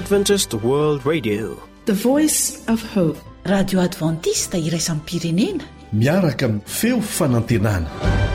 Adventist World Radio, the voice of hope. Radio Adventista iraisam pirenena miaraka amin'ny feo fanantenana.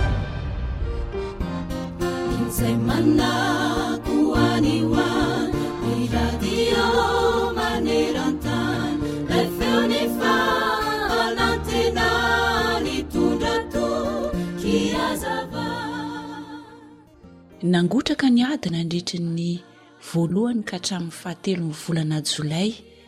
Nangotraka ny ady nandritry ny voalohany ka hatramin'ny fahatelo ny volana Jolay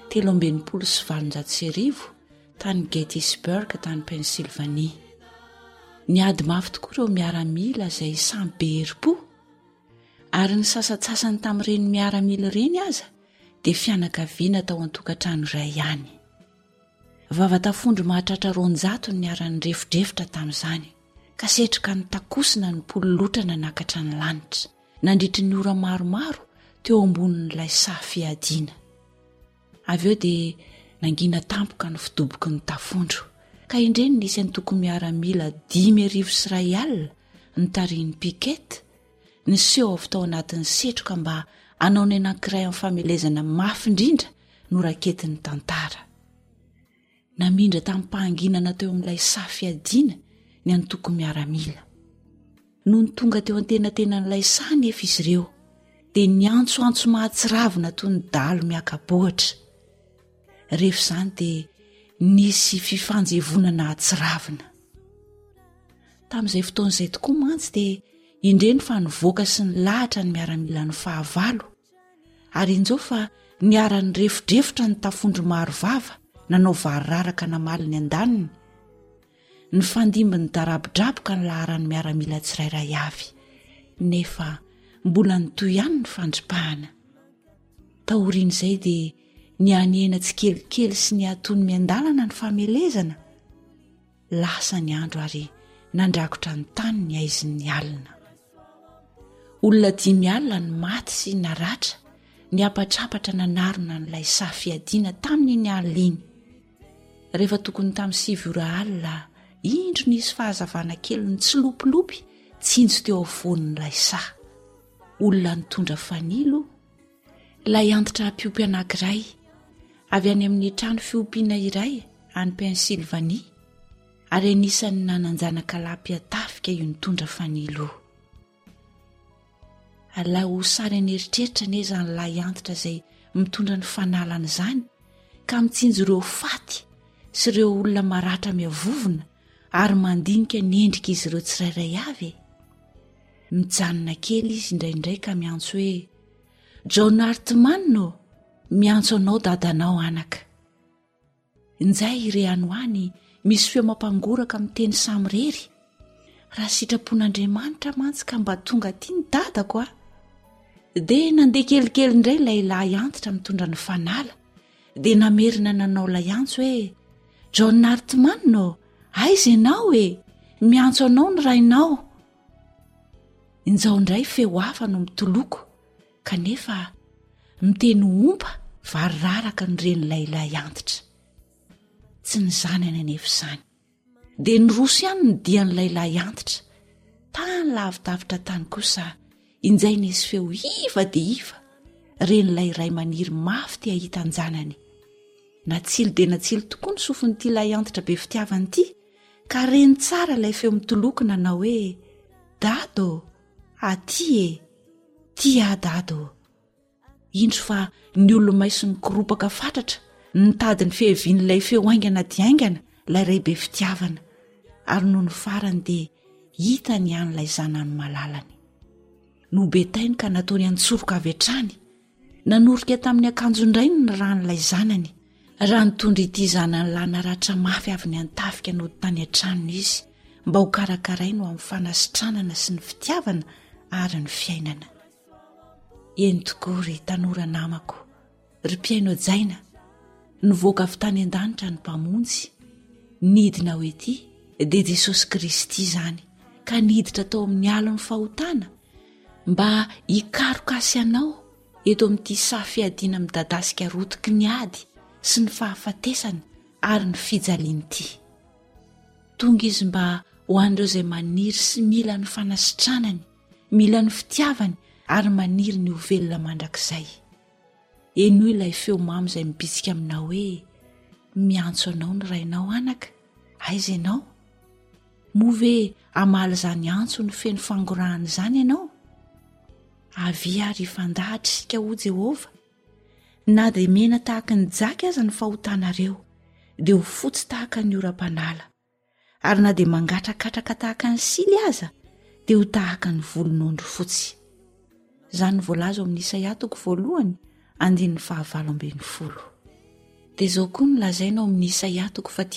1790 tany Gettysburg tany Pennsylvanie. Ny ady mafy tokoa ireo miaramila izay samy be herim-po, ary ny sasatsasany tamin'ireny miaramila ireny aza dia fianakaviana tao an-tokantrano iray ihany. Vavatafondro mahatratra 200 ny niaran'ny refidrefitra tamin'izany, ka setrika ny takosina ny pololotrana nakatra ny lanitra, nandritry ny ora maromaro teo ambonin'ilay safiadiana. Avy eo dia nangina tampoka ny fidoboky ny tafondro, ka indreny nisy ny toko miaramila 10,000 ny tarihin'ny pikety, niseho avy tao anatin'ny setroka mba hanao ny anankiray amin'ny famelezana mafy indrindra no raketin'ny tantara. Namindra tamin'ny pahanginana teo amin'ilay safiadiana ny antoko miaramila. No ny tonga teo antenatenan'ilay sany efa izy ireo, dia niantsoantso mahatsiravina toy ny dalo miakabohatra. Rehefa izany dia nisy fifanjevonana atsiravina. Tamin'izay fotoan'izay tokoa mantsy dia indreny fa nivoaka sy ny lahatra ny miaramila ny fahavalo, ary injao fa niara-ny refidrefitra ny tafondro maro vava nanao variraraka namaly ny andaniny. Ny fandimbiny darabodraboka ny laharan'ny miaramila tsirairay avy, nefa mbola nytoy ihany ny fandripahana. Taorian'izay dia ny anena tsy kelikely sy ny atony miandalana ny famelezana. Lasa ny andro ary nandrakotra ny tany ny aizin'ny alina. Olona 10 ny maty sy naratra, ny apatrapatra nanarona n'ilay safiadiana tamin'iny alina iny. Rehefa tokony tamin'ny 7 alina, indro nisy fahazavana kely ny tsy lopilopy tsinjo teo afovoan'ilay saha. Olona nitondra fanilo, ilay antitra ampiompy anankiray avy any amin'ny trano fiompiana iray any Pennsylvanie, ary anisan'ny nananjanaka lampia-tafika io nitondra fanilo. Alao sary aneritreritra neza n'ilay antitra izay mitondra ny fanalana izany, ka mitsinjo ireo faty sy ireo olona maratra miavovona ary mandinika ny endrika izy ireo tsirairay avy. Mijanona kely izy indraindray ka miantso hoe, John Hartman no, miantso anao dadanao anaka. Inzay irehany hoany misy feo mampangoraka amin'ny teny samirery, raha sitrapon'Andriamanitra mantsy ka mba tonga aty ny dadako a. Dia nandeha kelikely indray ilay lahy antitra mitondra ny fanala, dia namerina nanao ilay antso hoe, John Hartman no, aiza ianao e, miantso anao ny rainao. Injao indray feo hafa no mitoloko, kanefa miteny ompa variraraka ny ren'ilay lahy antitra. Tsy ny zanany anefa izany, dia nyroso ihany ny dian'ilay lahy antitra. Tany lavidavitra tany kosa, injay nisy feo iva dia iva, ren'ilay ray maniry mafy tia hita ny zanany. Natsilo dia natsilo tokoa ny sofin'ity lahy antitra be fitiavany ity, ka reny tsara ilay feo mitoloko nanao hoe, dado, aty e, tia dado. Indro fa ny olo-maiso ny koropaka fatratra, nitady ny fehevian'ilay feo aingana diaingana, ilay ray be fitiavana, ary no ny farany dia hita ny an'ilay zanany malalany. Nobetainy ka nataony antsoroka avy hatrany, nanorika tamin'ny akanjon-drainy ny ran'ilay zanany. Raha nitondra ity zanany lana ratra mafy avy ny antafika no tany an-tranony izy, mba ho karakarainy amin'ny fanasitranana sy ny fitiavana ary ny fiainana. Eny tokoa ry tanora namako, ry mpiaino jaina, nivoaka avy tany an-danitra ny mpamonjy, nidina ho ety dia Jesosy Kristy izany, ka niditra tao amin'ny alon'ny fahotana mba hikarokasy anao eto amin'ity safiadiana midadasika rotiky ny ady sy ny fahafatesana ary ny fijaliany ity. Tonga izy mba ho an'ireo izay maniry sy mila ny fanasitranany, mila ny fitiavany ary maniry ny ho velona mandrakizay. eno ilay feo mamy izay mibitsika aminao hoe miantso anao ny rainao anaka aiza ianao moa ve amaly izany antso ny feno fangorahana izany ianao avy ary ifandahatra isika ho Jehova na dia mena tahaka ny jaka aza ny fahotanareo dia ho fotsy tahaka ny oram-panala ary na dia mangatrakatraka tahaka ny sily aza dia ho tahaka ny volon'ondro fotsy izany voalaza ao amin'ny Isaia 1:5-10 dia izao koa no lazaina ao amin'ny Isaia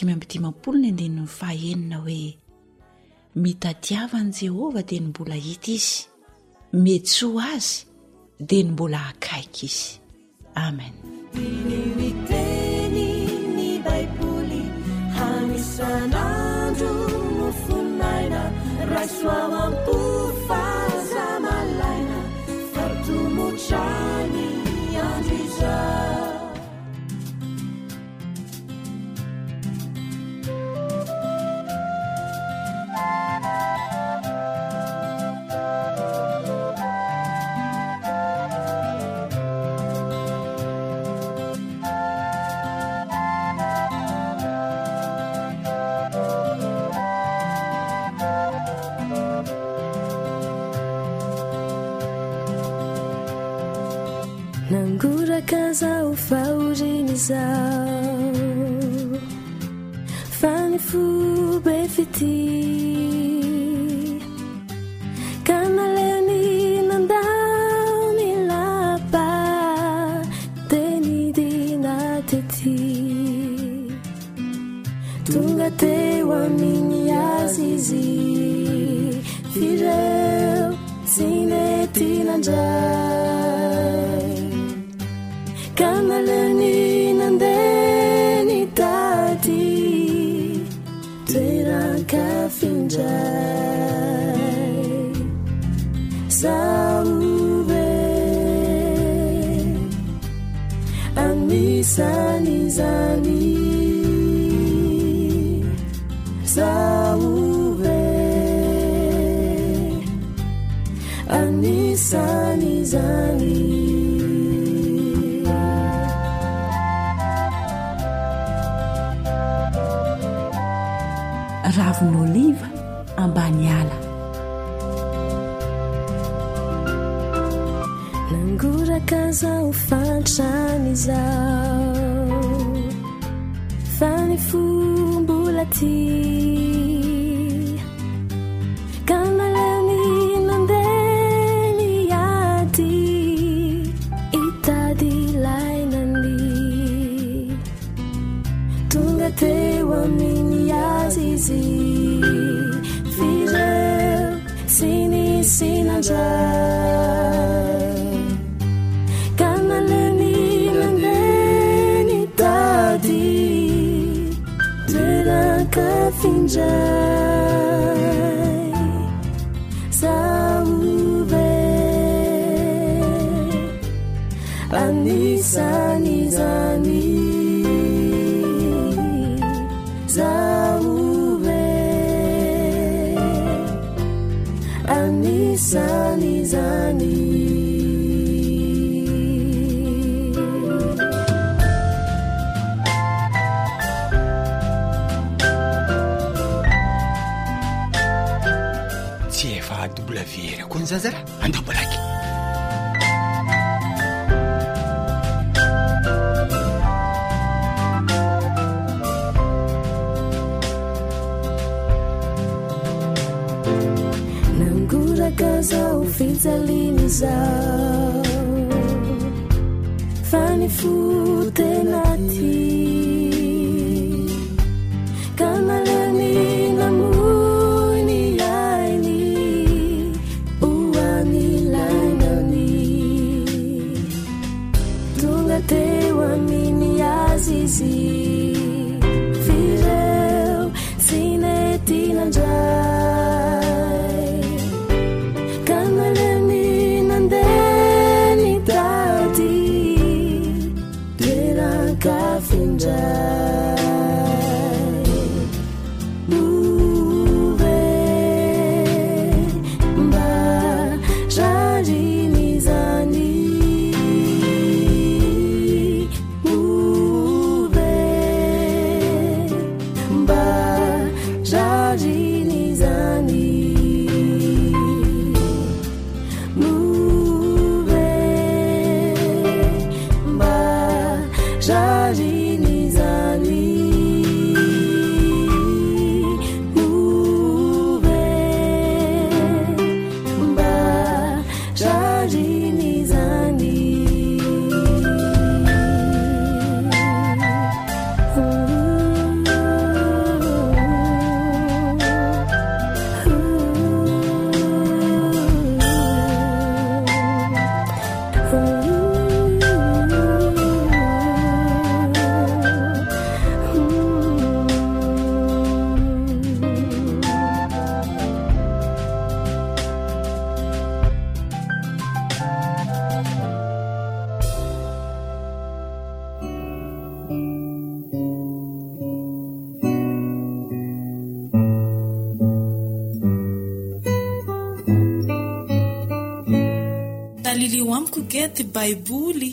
10:5 hoe mitadiavany Jehova dia ny mbola hita izy metsoa azy dia ny mbola akaiky izy amen. Miteny ny baiboly hanisan'andro no fonaina raisoa mampofazamalaina fartomotrany andro izao. Nanguraka zao fauriny zao fany fube fiti kanaleni nandao ni lapa teni dina teti tunga teo amin'ny azizi fireo sineti nandray kanaleni nandeni tati toeran-kafindray sauve anisany zany sauve anisany zany. Ravon'oliva ambany ala nanguraka zao fantrany zao fany fombola ty kanaleni nandeni ady itady lainany tonga teo amin'ny azizi fireo sini sinandray kanaleni nandeni tady toeran-kafindray sauve anisany zany sauve anisany zany. tsy efa WR koa ny zazara andambolaky nanguraka zao fitsaliny zao fany fotenaty kanaleni namony ainy oany lainany tonga teo amin'ny azizi fireo sinety nandray kanaleni nandeni tady toeran zany move mba zarini zany move mba zarini zany dalilio amiko gety baiboly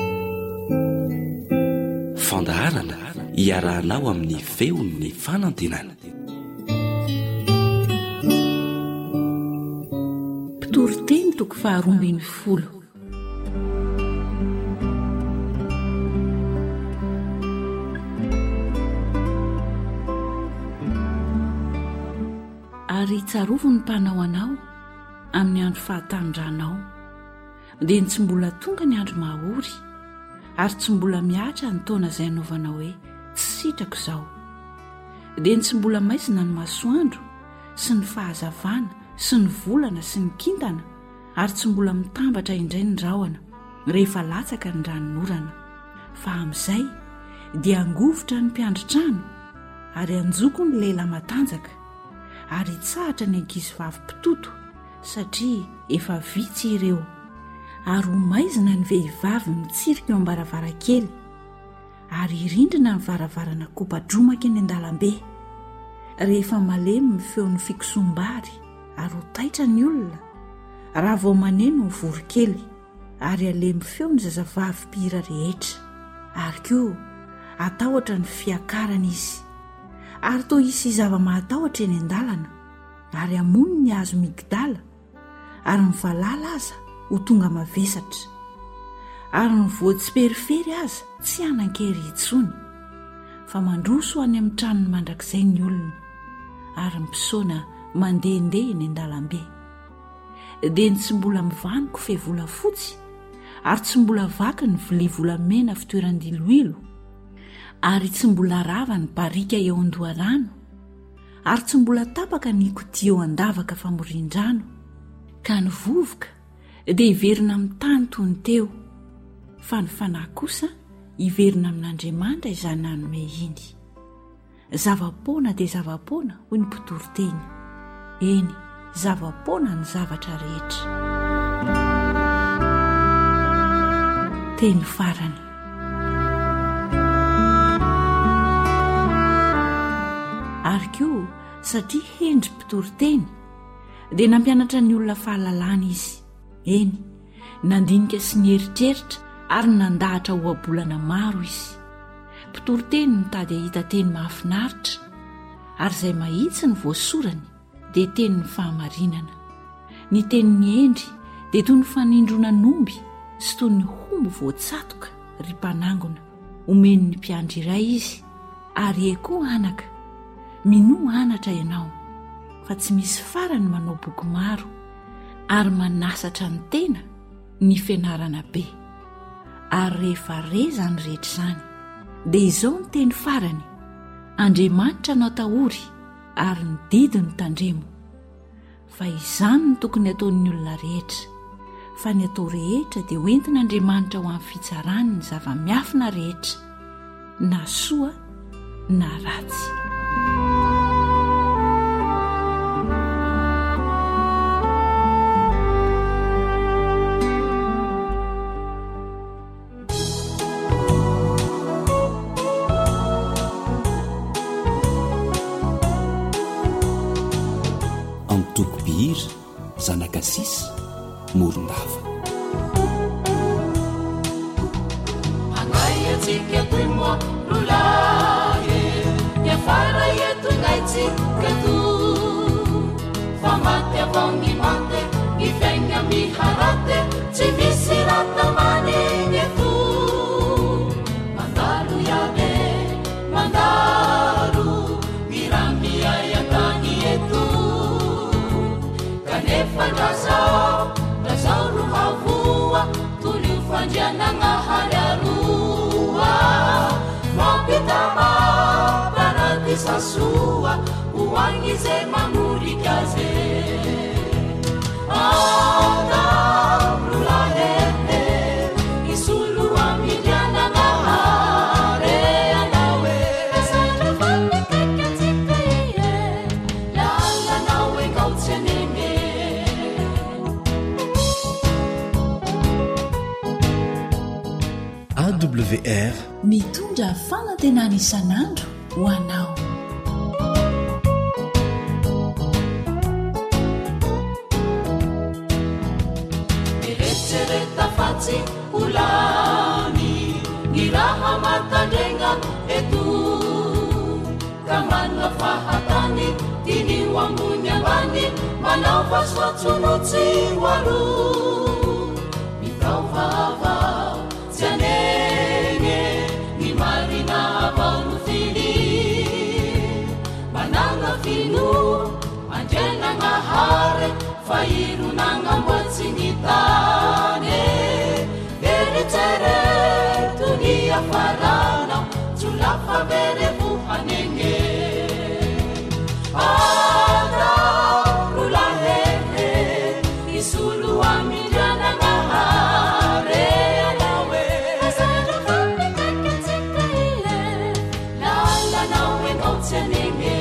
fandaharana iarahanao amin'ny feon'ny fanantenana mpitoroteny toko 12 ary tsarovo ny mpanao anao amin'ny andro fahatandranao dia ny tsy mbola tonga ny andro mahory ary tsy mbola miatra ny taona izay anaovana hoe tsy sitrako izao dia ny tsy mbola maizina ny masoandro sy ny fahazavana sy ny volana sy ny kintana ary tsy mbola mitambatra indray ny rahona rehefa latsaka ny ranonorana fa amin'izay dia angovotra ny mpiandritrano ary anjoko ny lehilahy matanjaka ary hitsahatra ny ankizy vavi-pitoto satria efa vitsy ireo ary ho maizina ny vehivavy mitsirika eo am-baravarakely ary irindrina ny varavarana kopadromaka eny an-dalambe rehefa malemy ny feon'ny fikosom-bary ary ho taitra ny olona raha vao maneno ny vorokely ary alemy feo ny zazavavy mpihira rehetra ary koa atahotra ny fiakarana izy ary toa isy zava-mahatahotra eny an-dalana ary amono ny azo migdala ary ny valala aza ho tonga mavesatra ary ny voatsiperifery aza tsy anan-kery itsony fa mandroso any amin'ny tranony mandrakizay ny olona ary mpisaona mandehandeha eny an-dalambe dia ny tsy mbola mivaniko fevola fotsy ary tsy mbola vaky ny vilivolamena fitoeran-diloilo ary tsy mbola rava ny barika eo an-doharano ary tsy mbola tapaka ny koty eo an-davaka famorin-drano ka ny vovoka dia hiverina amin'ny tany toy ny teo fa ny fanahy kosa hiverina amin'Andriamanitra izany nanome iny zava-poana dia zava-poana hoy ny mpitoroteny eny zava-poana ny zavatra rehetra teny farany ary koa satria hendry mpitoroteny dia nampianatra ny olona fahalalana izy eny nandinika sy ny eritreritra ary nandahatra ho abolana maro izy mpitoroteny mitady ahita teny mahafinaritra ary izay mahitsy ny voasorany dia teny ny fahamarinana ny tenin'ny endry dia toy ny fanindrona nomby sy toy ny hombo voatsatoka ry mpanangona omeny ny mpiandry iray izy ary eko anaka mino anatra ianao fa tsy misy farany manao boky maro ary manasatra ny tena ny fianarana be ary rehefa reza ny rehetra izany dia izao ny teny farany Andriamanitra no atahory ary ny didy ny tandremo fa izany ny tokony ataon'ny olona rehetra fa ny atao rehetra dia hoentin'Andriamanitra ho amin'ny fitsarany ny zava-miafina rehetra na soa na ratsy Tokobihira zanakasisa morondava angayatsika toy mo lolahy yafara eto ngaitsika fandrazao razao ro havoa tolio fandrianana hariaroa mampitama paradisa soa hoagny zay mamorika zay atamrolahehe isolo amilianana hare anao e satrafanekakatsika ie lalanao e ngaotsenene AWR mitondra fanantenana isan'andro ho anao. eretsereta fatsy olany ny raha matandregna eto ka manana fahatany tinio ambony ambany manao fasoatsonotsy hoaro mitaovava tsy anegny ny marina avaono fily manana fino andrianana hare fa ironana mboatsy ny tany eritsereto ny afaranao tsolafa vere vohanegny atarolahehe isolo amilianana hare anao e asatrafanekakatsika ie lalanao e ngaotsy anegny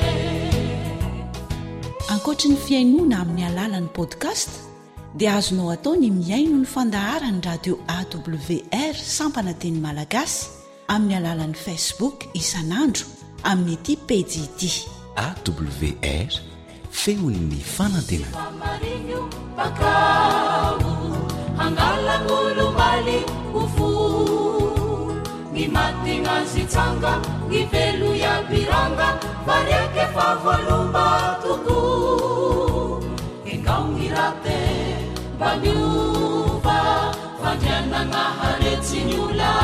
ankoatra ny fiainoana amin'ny alalan'ny podcast dia azonao atao ny miaino ny fandaharany radio AWR sampana teny malagasy amin'ny alalan'ny Facebook isan'andro amin'ny ity pejy ity AWR feon'ny fanantenana. Marinho bakao hangalangolo mali ufo ni matinga zitsanga ni velu ya biranga variake favolumba tuku engau ngirate banyuva fanyana ngaharetsi nyula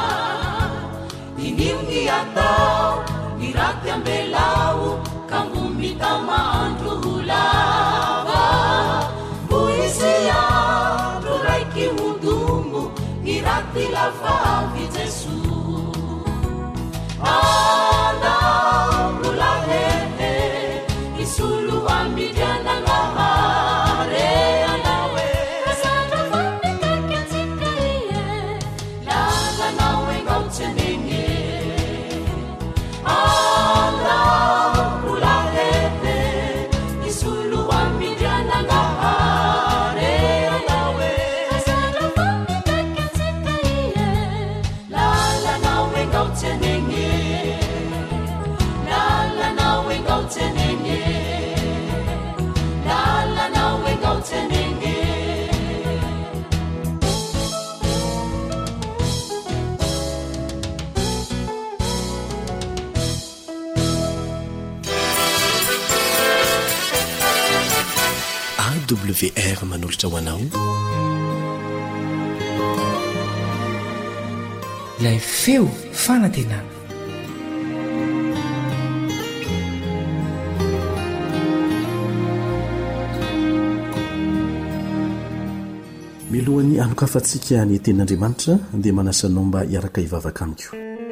iningi atau ngirate ambelau kambumita mandru hulava puisia ruraiki hudumu ngirati lafavi Jesu ana rulahehe isulu ambidiana ngahare anawe asatrafani kakatsika ie lala nawe ngautsenenge ana rulahehe isulu ambidiana ngahare anawe asatrafani kakatsika ie lala nawe ngautsenenge lala nawe ngautsenenge lala nawe ngautsenenge AWR manolotra ho anao ilay feo fanantenana. milohan'ny anokafantsika ny tenin'Andriamanitra dia manasanao mba hiaraka hivavaka amiko.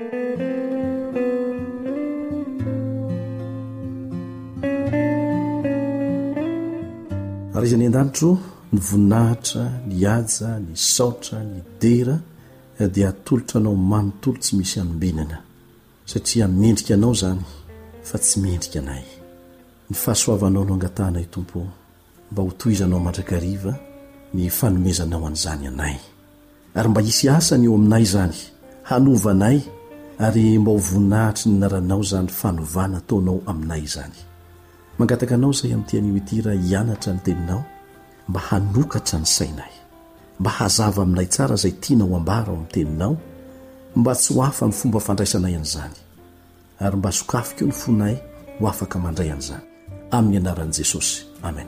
Ary izany an-danitro ny voninahitra, ny haja, ny saotra, ny dera dia atolotra anao manontolo tsy misy anombenana satria mendrika anao zany fa tsy mendrika anay. Ny fahasoavanao no angatanay Tompo mba ho tohizanao mandrakariva ny fanomezanao an'izany anay ary mba hisy asany eo aminay zany hanovanay ary mba ho voninahitry ny naranao zany fanovana ataonao aminay zany. Mangataka anao zay amin'tian'io ity raha hianatra ny teninao mba hanokatra ny sainay, mba hazava aminay tsara zay tianao ambara ao amin'ny teninao, mba tsy ho afa ny fomba fandraisanay an'izany ary mba sokafika eo ny fonay ho afaka mandray an'izany amin'ny anaran'i Jesosy. Amen.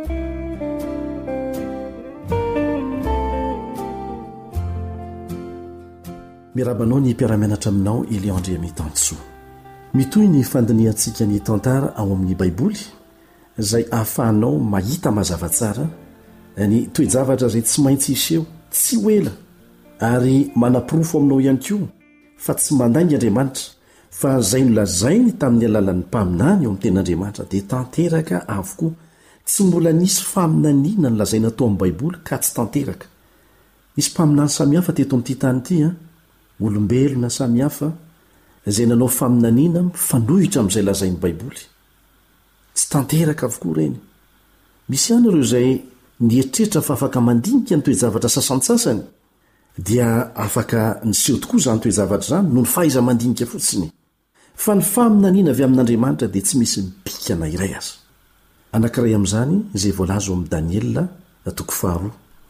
Mirabanao ny mpiaramianatra aminao Eliandre Mitantso. Mitoy ny fandiniantsika ny tantara ao amin'ny Baiboly izay ahafahanao mahita mazava tsara ny toejavatra zay tsy maintsy iseho tsy hoela ary manapirofo aminao ihany koa fa tsy mandaingy Andriamanitra fa zay nolazainy tamin'ny alalan'ny mpaminany eo amin'ny ten'Andriamanitra dia tanteraka avokoa. Tsy mbola nisy faminaniana ny lazaina tao amin'ny baiboly ka tsy tanteraka. Nisy mpaminany samihafa teto amin'ity tany ity olombelona samihafa izay nanao faminaniana mifanohitra amin'izay lazain'ny baiboly. Tsy tanteraka avokoa reny. Misy ihany ireo izay nietrehitra fa afaka mandinika ny toejavatra sasantsasany dia afaka niseho tokoa izany toejavatra izany noho ny fahaiza mandinika fotsiny. Fa ny faminaniana avy amin'Andriamanitra dia tsy misy mipikana iray aza. Anankiray amin'izany izay voalaza amin'ny Daniela 4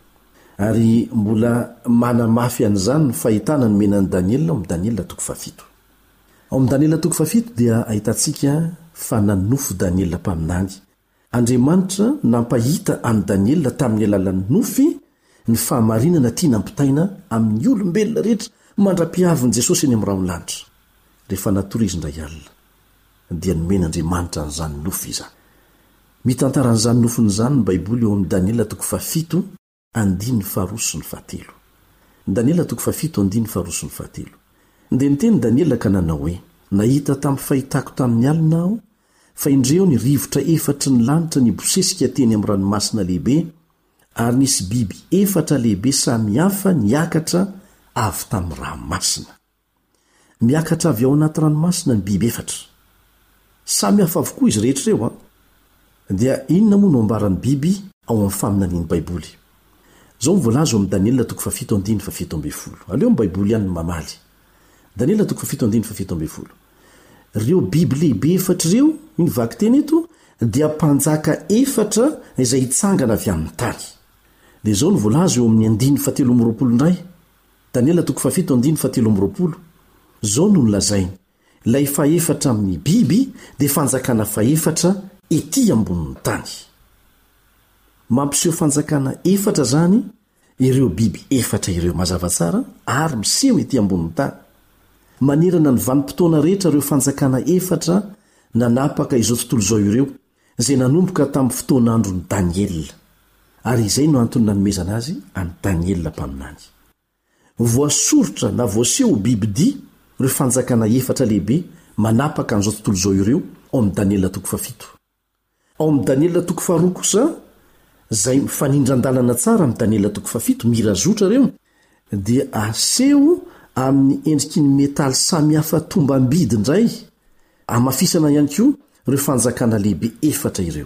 ary mbola manamafy an'izany ny fahitana ny menan'ny Daniela amin'ny Daniela 7. Ao amin'ny Daniela 7 dia ahitantsika fa nanofo Daniela mpaminany. Andriamanitra nampahita an'i Daniela tamin'ny alalan'ny nofy ny fahamarinana tia nampitaina amin'ny olombelona rehetra mandra-piavin'i Jesosy eny amin'ny raolanitra. Rehefa natory izy indray alina dia nomen'Andriamanitra an'izany nofy izany. Mitantara an'izany nofony izany ny baiboly eo amin'ny Daniela 7 andiny faharoso ny fahatelo. Daniela 7 andiny faharoso ny fahatelo. Dia niteny Daniela ka nanao hoe nahita tamin'ny fahitako tamin'ny alina aho fa indreo ny rivotra 4 ny lanitra ny bosesika teny amin'ny ranomasina lehibe ary nisy biby 4 lehibe samihafa niakatra avy tamin'ny ranomasina. Miakatra avy ao anaty ranomasina ny biby 4. Samihafa avokoa izy rehetra ireo dia inona moa no ambaran'ny biby ao amin'ny faminanian'ny baiboly? Zao mivolaza amin'ny Daniela 7:17. Aleo amin'ny baiboly ihany ny mamaly. Daniela 7:17. Reo biby lehibe 4 ireo ny vaky teny eto dia mpanjaka 4 izay hitsangana avy amin'ny tany. Dia zao ny voalaza eo amin'ny 17 indray. Daniela 7:17. Zao no nolazainy ilay fa 4 amin'ny biby dia fanjakana fa 4 ety ambonin'ny tany. Mampiseho fanjakana 4 zany ireo biby 4 ireo mazava tsara ary miseho ety ambonin'ny tany. Manerana ny vanim-potoana rehetra ireo fanjakana 4 nanapaka izao tontolo izao ireo izay nanomboka tamin'ny fotoan'andron'ny Daniela. Ary izay no antony nanomezana azy any Daniela mpaminany. Voasorotra na voaseho bibidia ireo fanjakana 4 lehibe manapaka an'izao tontolo izao ireo ao amin'ny Daniela 7. Ao amin'ny Daniela 7 kosa izay mifanindran-dalana tsara amin'ny Daniela 7 mirazotra ireo dia aseho amin'ny endriky ny metaly samihafa tombam-bidy indray amafisana ihany koa ireo fanjakana lehibe 4 ireo.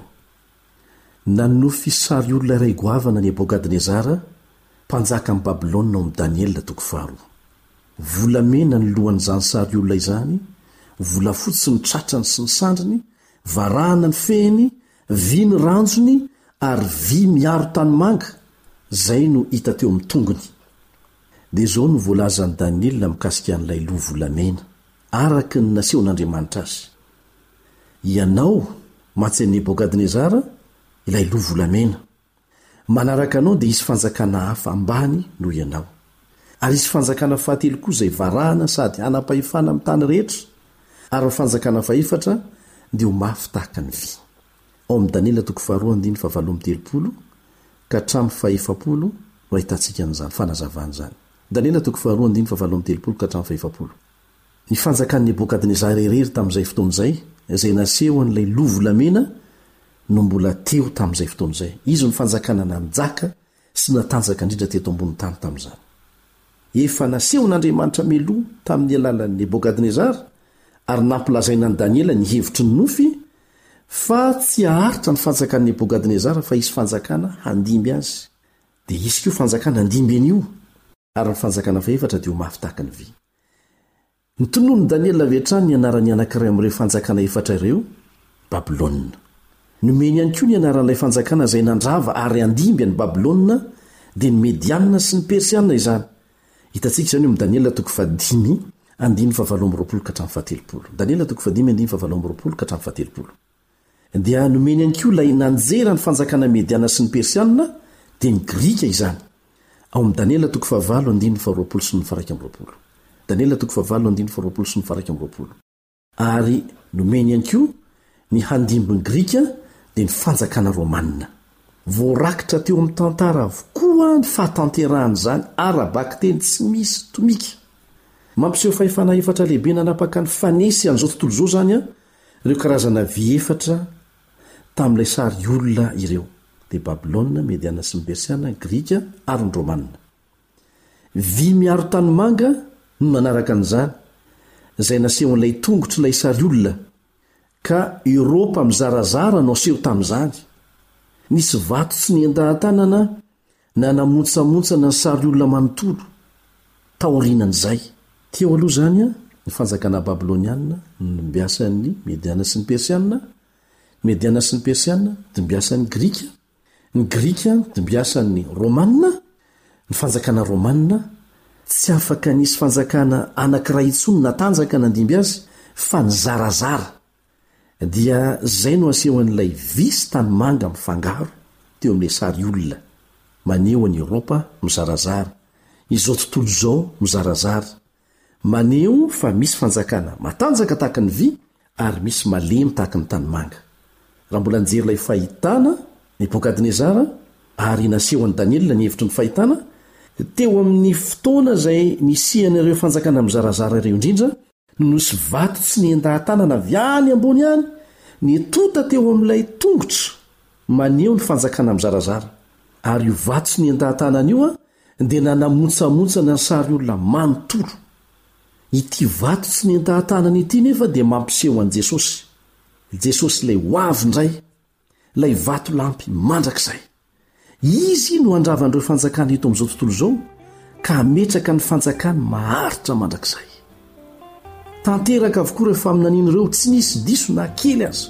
Nanofy sary olona iray goavana ny Nebokadnezara mpanjaka amin'ny Babilôna ao amin'ny Daniela 7. Volamena ny lohan'izany sary olona izany, volafotsy ny tratrany sy ny sandriny, varahana ny fehiny, vy ny ranjony ary vy miaro tanymanga, zay no hita teo amin'ny tongony. Dia zao no voalazan'i Daniela mikasika an'ilay loha volamena araka ny nasehon'Andriamanitra azy. Ianao matsy Nebokadnezara ilay loha volamena. Manaraka anao dia isy fanjakana hafa ambany no ianao. Ary isy fanjakana fahatelo koa izay varahana sady anam-pahefana amin'ny tany rehetra, ary fanjakana fa 4 dia ho mafy tahaka ny vy. Ao amin'ny Daniela 2:7 ka hatramin'ny 70 no ahitantsika an'izany fanazavana izany. Daniela 2:7 ka hatramin'ny 70. Ny fanjakan'ny Nebokadnezara irery tamin'izay fotoan'izay izay naseho an'ilay loha volamena no mbola teo tamin'izay fotoan'izay. Izy ny fanjakana nanjaka sy natanjaka indrindra teto ambony tany tamin'izany. Efa nasehon'Andriamanitra meloa tamin'ny alalan'ny Nebokadnezara ary nampilazaina ny Daniela ny hevitry ny nofy fa tsy aharitra ny fanjakan'ny Nebokadnezara fa isy fanjakana handimby azy. Dia isy koa fanjakana handimby an'io ary ny fanjakana fa 4 dia ho mafy tahaka ny vy. Nitonoany Daniela avy hatrany ny anarany anankiray amin'ireo fanjakana 4 ireo, Babilôna. Nomeny ihany koa ny anaran'ilay fanjakana izay nandrava ary andimby any Babilôna dia ny Mediana sy ny Persiana izany. Hitantsika izany eo amin'ny Daniela 5:17 ka hatramin'ny 70. Daniela 5:17 ka hatramin'ny 70. Dia nomeny ihany koa ilay nanjera ny fanjakana Mediana sy ny Persiana dia ny Grika izany. Ao amin'ny Daniela 5:20 sy ny 120. Daniela 5:20 sy ny 120. Ary nomeny ihany koa ny handimbin'ny Grika dia ny fanjakana Romanina. voarakitra teo amin'ny tantara avokoa ny fahatanterahany zany arabaka teny tsy misy tomika. Mampiseho fahefana efatra lehibe nanapaka ny fanesy an'izao tontolo izao zany a ireo karazana vy efatra tamin'ilay sary olona ireo dia Babilôna, Mediana sy ny Persiana, Grika ary ny Romanina. Vy miaro tanimanga no manaraka an'izany izay nasehon'ilay tongotr'ilay sary olona ka Eropa mizarazara no aseho tamin'izany. Nisy vato tsy niendahan-tanana na namontsamontsana ny sary olona manontolo taorinan'izay. Teo aloha zany a ny fanjakana Babilôniana nimbiasan'ny Mediana sy ny Persiana, Mediana sy ny Persiana dimbiasan'ny Grika, ny Grika dimbiasan'ny Romanina, ny fanjakana Romanina tsy afaka nisy fanjakana anankiray intsony natanjaka nandimby azy fa nizarazara. Dia zay no asehon'ilay visy tanimanga mifangaro teo amin'ilay sary olona maneho any Eropa mizarazara, izao tontolo izao mizarazara, maneho fa misy fanjakana matanjaka tahaka ny vy ary misy malemy tahaka ny tanimanga. Raha mbola nijery ilay fahitana Nebokadnezara ary nasehoan'i Daniela ny hevitry ny fahitana teo amin'ny fotoana izay nisian'ireo fanjakana mizarazara ireo indrindra no nisy vato tsy niendahan-tanana avy any ambony any nitota teo amin'ilay tongotra maneho ny fanjakana mizarazara ary io vato tsy niendahan-tanana io a dia nanamontsamontsana ny sary olona manontolo. Ity vato tsy niendahan-tanana ity nefa dia mampiseho an'i Jesosy. Jesosy ilay hoavy indray, ilay vato lampy mandrakizay. Izy no andravan'ireo fanjakana eto amin'izao tontolo izao ka ametraka ny fanjakany maharitra mandrakizay. Tanteraka avokoa ireo faminaniana ireo tsy nisy diso na kely aza.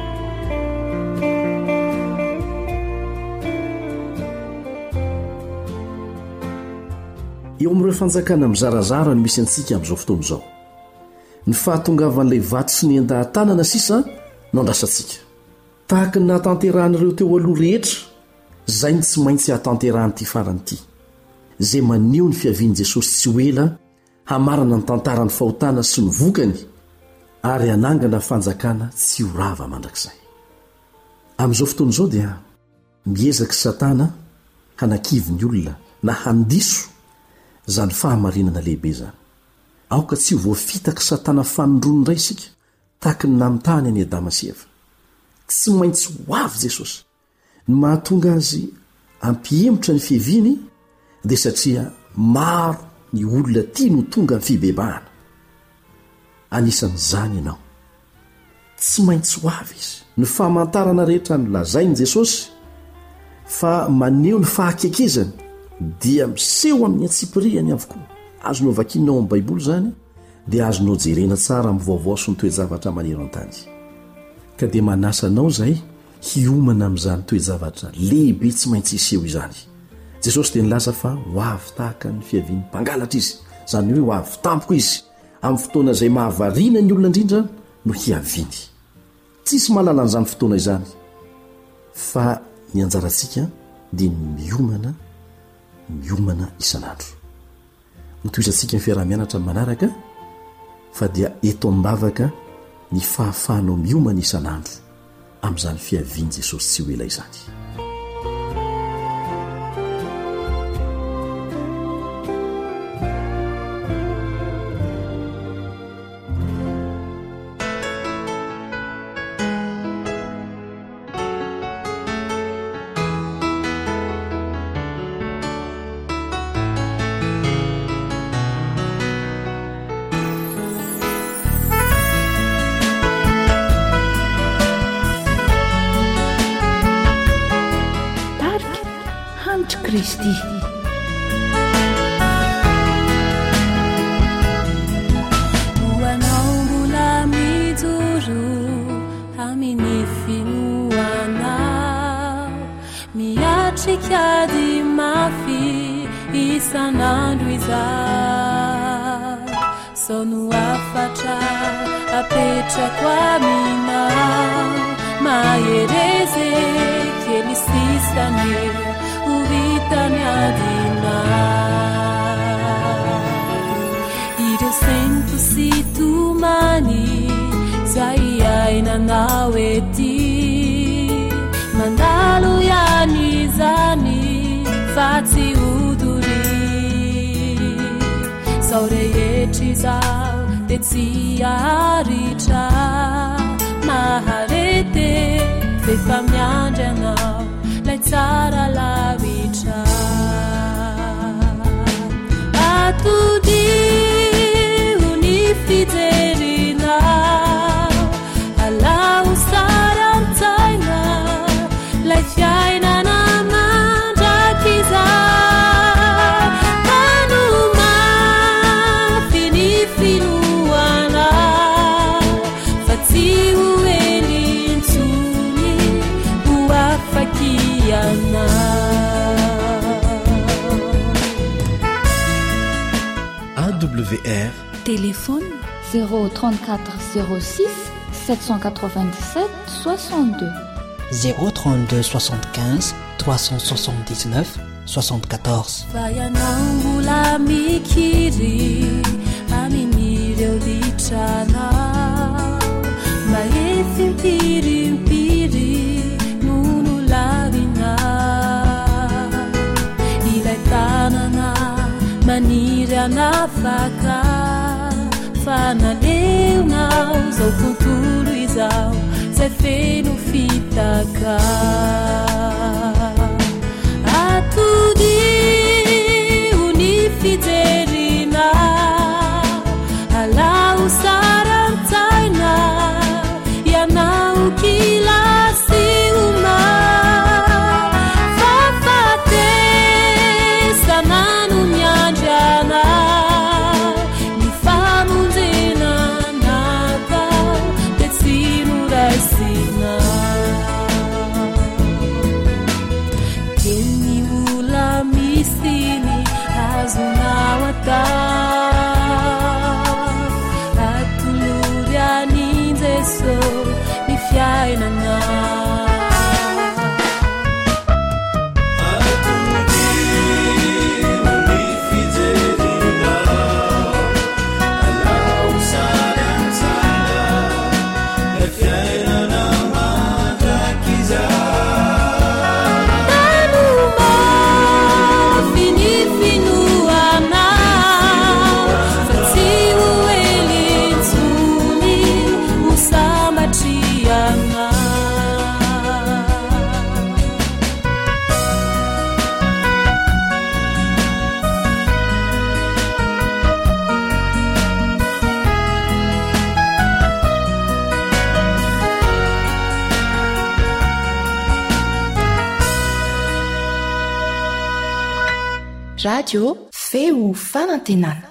Eo amin'ireo fanjakana mizarazara no misy antsika amin'izao fotoana izao. Ny fahatongavan'ilay vato sy niendahan-tanana sisa no andrasantsika. Tahaka ny nahatanterahan'ireo teo aloha rehetra, zay ny tsy maintsy hahatanterahany ity farany ity. Izay maneho ny fiavian'i Jesosy tsy ho ela hamarana ny tantarany fahotana sy ny vokany ary anangana fanjakana tsy ho rava mandrakizay. Amin'izao fotoana izao dia miezaka Satana hanakivy ny olona na handiso zany fahamarinana lehibe zany. Aoka tsy ho voafitaka Satana fanondroany indray isika tahaka ny namitany any Adama sy Eva. Tsy maintsy ho avy Jesosy. Ny mahatonga azy ampiemotra ny fiaviany dia satria maro ny olona tia no tonga ny fibebahana. Anisan'izany ianao. Tsy maintsy ho avy izy. Ny fahamantarana rehetra no lazainy Jesosy fa maneho ny fahakekezany dia miseho amin'ny atsipiriany avokoa. Azonao vakinao amin'ny Baiboly zany dia azonao jerena tsara amin'ny vaovao sy ny toe-javatra maneho an-tany. Ka dia manasa anao zay hiomana amin'izany toe-javatra lehibe tsy maintsy iseho izany. Jesosy dia nilaza fa ho avy tahaka ny fiaviany mpangalatra izy, zany hoe ho avy tampoka izy amin'ny fotoana izay mahavariana ny olona indrindra no hiaviany. Tsisy mahalala an'izany fotoana izany fa ny anjarantsika dia miomana isan'andro. Notoizantsika ny fiarah-mianatra manaraka fa dia eto ambavaka ny fahafahanao miomana isan'andro amin'izany fiaviany Jesosy tsy ho ela izany. Kristy hoanao mbola mijoro amin'ny finoanao miatrika dy mafy isan'andro izao sao no afatra apetrako aminao mahereze kely sisany vitany adina ireo sento sy tomany zay ainanao ety mandalo ihany zao rehetry zao de tsy aritra maharety fefa miandry anao lay tsara lavitra atodio ny fijerina alao sara mtsaina lay fiainana mandrakiza tanoma finifinoana fa tsy hoelintsony ho afakiana AWR téléphone 034 06 797 62 032 75 379 74 fa ianao mbola mikiry amin'ireo litranao mahefy mpirimpiry nono lavinao ilay tanana maniry anafaka fa naleonao zao tontolo izao zay feno fitaka atodio ny fijerina alao sara mtsaina ianao kilasy uma fafatesana no miandriana ny famonjena natao de tsy noraisina teny ola misiny azonao atao atolory anin jeso ny fiainana radio feo fanantenana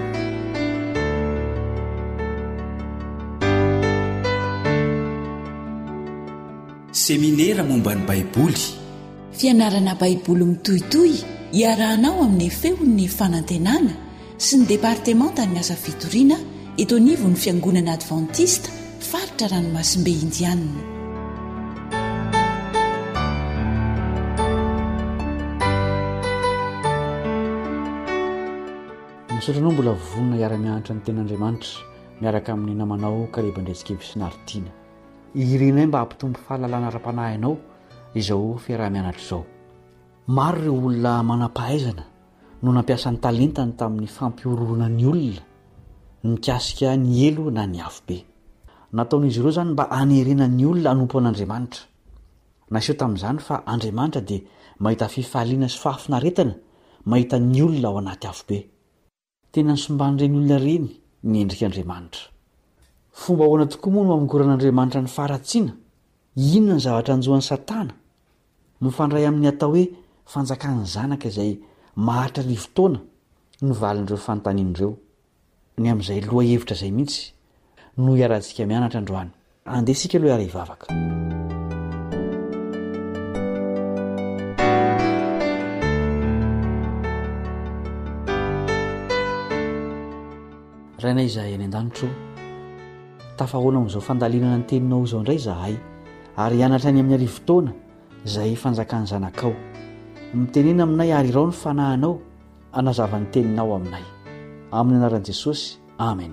seminera momba ny baiboly fianarana baiboly mitohitoy iarahanao amin'ny feon'ny fanantenana sy ny departementany asa fitoriana etonivon'ny fiangonana adventista faritra ranomasimbe indianina misaotranao mbola vonona iara-mianatra ny ten'andriamanitra miaraka amin'ny namanao karebandretsikevy sy naritiana irenay mba hampitombo fahalalana ara-panahinao izao fiarah-mianatra izao maro ireo olona manam-pahaizana no nampiasany talentany tamin'ny fampiororona ny olona nikasika ny elo na ny afo be nataon'izy ireo zany mba hanerena ny olona hanompo an'andriamanitra naseho tamin'izany fa andriamanitra dia mahita fifaliana sy fahafinaretana mahita ny olona ao anaty afo be tena nisomban'ireny olona reny ny endrik'andriamanitra fomba ahoana tokoa moa no mamokoran'andriamanitra ny faratsiana inona ny zavatra anjohan'ny satana mifandray amin'ny atao hoe fanjakan'ny zanaka izay maharitra rivotaona no valin'ireo fanontanian'ireo ny amin'izay loha hevitra izay mihitsy no iarahantsika mianatra androany andesika aloha iara hivavaka rainay izahay any an-danitro tafahoana amin'izao fandalinana ny teninao izao indray izahay ary hianatra any amin'ny arivotaona izay fanjakan'ny zanakao mitenena aminay ary irao ny fanahinao anazava ny teninao aminay amin'ny anaran'i Jesosy amen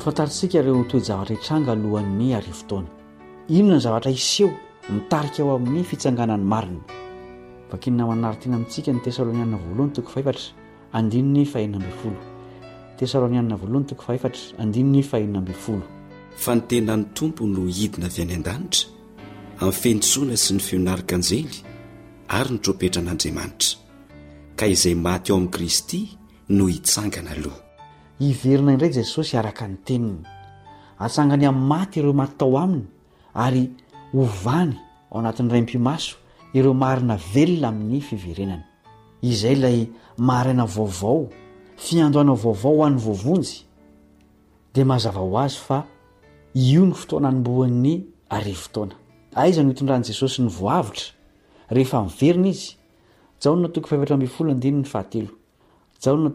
fantarintsika ireo toe-javatra hitranga alohan'ny arivo-taona. Inona ny zavatra iseho mitarika ao amin'ny fitsanganany marina. Vakinina manaritiana amintsika ny Tesalonianina 2:4 andininy 4:12. Tesalonianina 2:4 andininy 4:12. Fa ny tenan'ny tompo no hidina avy any an-danitra amin'ny fenitsoana sy ny feon'arkanjely ary ny trompetran'Andriamanitra, ka izay maty ao amin'ny Kristy no hitsangana aloha. Hiverina indray Jesosy araka ny teniny, atsangany amin'ny maty ireo maty tao aminy ary hovany ao anatin'ny raim-pimaso ireo marina velona amin'ny fiverenany. Izay ilay maraina vaovao, fiandohana vaovao ho an'ny voavonjy, dia mazava ho azy fa io ny fotoana anombohan'ny arivo-taona. Aiza no hitondran'i Jesosy ny voavitra rehefa miverina izy? Jaona 4:7. Jaona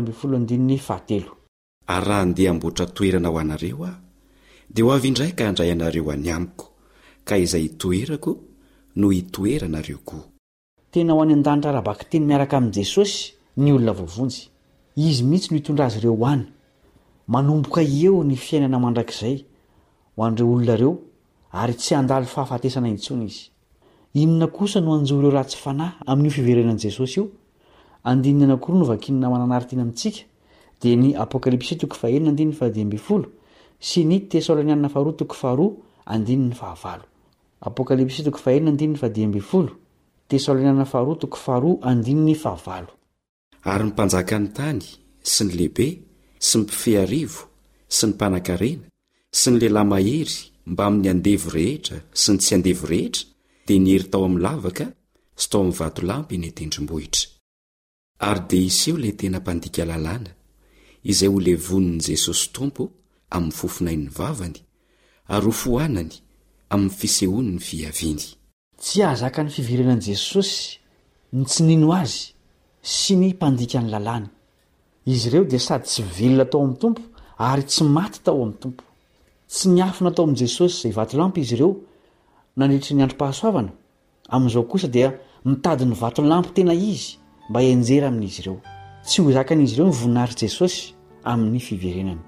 4:7. Ary raha andeha amboatra toerana ho anareo aho, dia ho avy indray ka handray anareo any amiko, ka izay hitoerako no hitoeranareo koa. Tena ho any an-danitra arabaky teny miaraka amin'i Jesosy ny olona voavonjy. Izy mihitsy no hitondra azy ireo any. Manomboka eo ny fiainana mandrakizay ho an'ireo olona ireo ary tsy handalo fahafatesana intsony izy. Inona kosa no anjo ireo ratsy fanahy amin'io fiverenan'i Jesosy io? Andininy anankiroa no vakinina mananaritiana amintsika, dia ny Apokalipsy 4:12 sy ny Tesalonianina 2:2 andininy 9. Apokalipsy 4:12, Tesalonianina 2:2 andininy 9. Ary ny mpanjakany tany sy ny lehibe sy ny mpifehy arivo sy ny mpanan-karena sy ny lehilahy mahery mba amin'ny andevo rehetra sy ny tsy andevo rehetra dia nihery tao amin'ny lavaka sy tao amin'ny vatolampy ny tendrombohitra. Ary dia iseho ilay tena mpandika lalàna izay ho levonin'i Jesosy Tompo amin'ny fofonain'ny vavany ary ho foanany amin'ny fisehoan'ny fiaviany. Tsy ahazaka ny fiverenan'i Jesosy ny tsy nino azy sy ny mpandika ny lalàna. Izy ireo dia sady tsy velona tao amin'ny Tompo ary tsy maty tao amin'ny Tompo. Tsy niafina tao amin'i Jesosy izay vatolampy izy ireo nandritry ny androm-pahasoavana. Amin'izao kosa dia mitady ny vatolampy tena izy mba hianjera amin'izy ireo. Tsy ho zakan'izy ireo ny voninahitry Jesosy amin'ny fiverenany.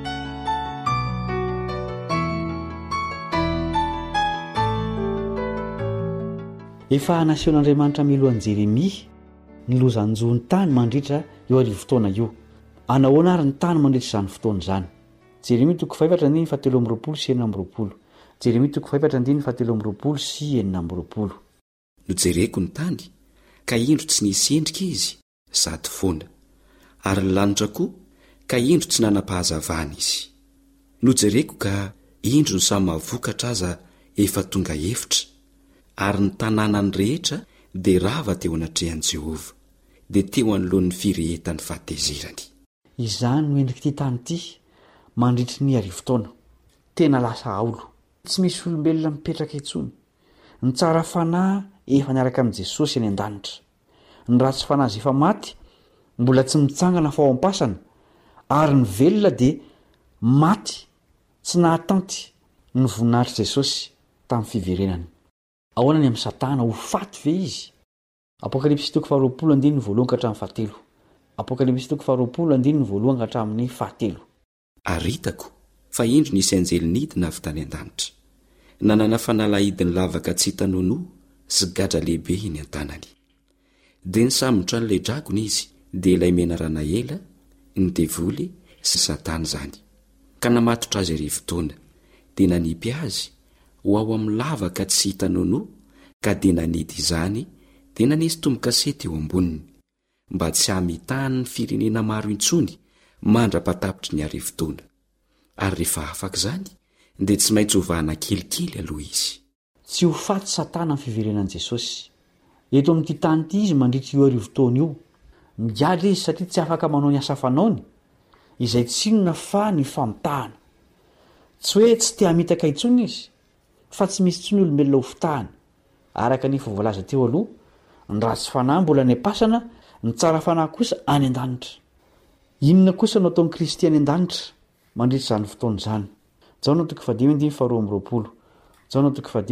Efa nasehon'Andriamanitra milo an'i Jeremia ny lozanjohony tany mandritra eo arivo-taona io. Anahoana ary ny tany mandritra izany fotoana izany? Jeremia 4:17 sy 9. Jeremia 4:17 sy 9. Nojereko ny tany, ka indro tsy nisy endrika izy sady foana, ary ny lanitra koa ka indro tsy nanam-pahazavana izy. Nojereko ka indro ny samy mahavokatra aza efa tonga efitra, ary ny tanànany rehetra dia rava teo anatrehan'i Jehova, dia teo anoloan'ny firehetany fahatezerany. Izany no endrik'ity tany ity mandritry ny arivo-taona. Tena lasa aolo, tsy misy olombelona mipetraka intsony. Ny tsara fanahy efa niaraka amin'i Jesosy any an-danitra. Ny ratsy fanahy efa maty mbola tsy mitsangana fa ao am-pasana, ary ny velona dia maty tsy nahatanty ny voninahitry Jesosy tamin'ny fiverenany. Ahoana ny amin'ny Satana, ho faty ve izy? Apokalipsy 20:1-7. Apokalipsy 20:1-7. Aritako fa indro nisy anjely nidina avy tany an-danitra, nanana fanalahidiny lavaka tsy hitanono sy gadra lehibe eny an-tanany. Dia nisambotra n'ilay dragona izy, dia ilay menarana ela, ny devoly sy Satana izany, ka namatotra azy arivo-taona, dia nanipy azy ho ao amin'ny lavaka tsy hitanono, ka dia nanidy izany, dia nanisy tombon-kasety eo amboniny, mba tsy hamitahany ny firenena maro intsony mandra-patapitry ny arivo-taona. Ary rehefa afaka izany, dia tsy maintsy hovahana kelikely aloha izy. Tsy ho faty Satana amin'ny fiverenan'i Jesosy. Eto amin'ity tany ity izy mandritra io arivo-taona io. Migadra izy satria tsy afaka manao ny asa fanaony, izay tsy inona fa ny famitahana. Tsy hoe tsy te hamitaka intsony izy, fa tsy misy intsony olombelona ho fitahana. Araka ny voalaza teo aloha, ny ratsy fanahy mbola any am-pasana, ny tsara fanahy kosa any an-danitra. Inona kosa no ataon'ny Kristy any an-danitra mandritra izany fotoana izany? Jaona 5:12. Jaona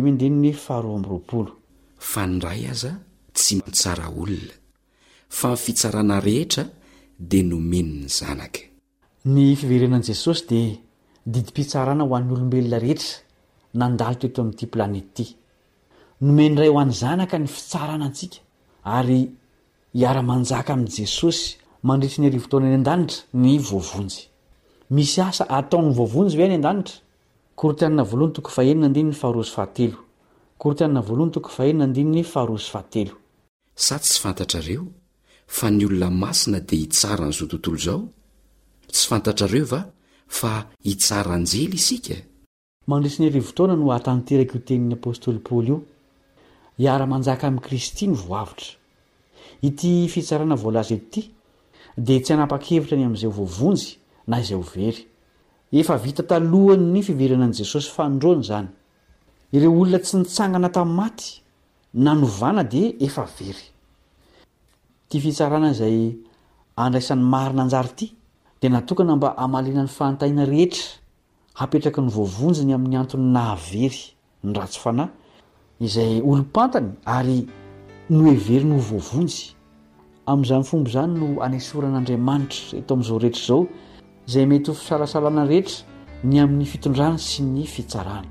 5:12. Fa ny ray aza tsy mitsara olona, fa ny fitsarana rehetra dia nomeny ny zanaka. Ny fiverenan'i Jesosy dia didim-pitsarana ho an'ny olombelona rehetra nandalo teto amin'ity planety ity. Nomendray ho an'ny zanaka ny fitsarana antsika ary hiara-manjaka amin'i Jesosy mandritry ny arivo-taona any an-danitra ny voavonjy. Misy asa ataon'ny voavonjy ve any an-danitra? Korintianina 2:9-7. Korintianina 2:9-7. Sa tsy fantatrareo fa ny olona masina dia hitsara n'izao tontolo izao? Tsy fantatrareo va fa hitsara anjely isika? Mandritry ny arivo-taona no hatanteraka io tenin'ny apôstôly Paoly io. Hiara-manjaka amin'ny Kristy no voavitra. Ity fitsarana voalaza eto ity dia tsy hanapa-kevitra ny amin'izay voavonjy na izay ho very. Efa vita talohany fiverenan'i Jesosy fanondroany izany. Ireo olona tsy nitsangana tamin'ny maty nanovana dia efa very. Ity fitsarana izay andraisan'ny marina anjara ity dia natokana mba hamalina ny fantaina rehetra hapetraka ny voavonjiny amin'ny antony nahavery ny ratsy fanahy izay olo-pantany ary no hevery no voavonjy. Amin'izany fomba izany no anesoran'Andriamanitra eto amin'izao rehetra izao izay mety ho fisalasalana rehetra ny amin'ny fitondrana sy ny fitsarana.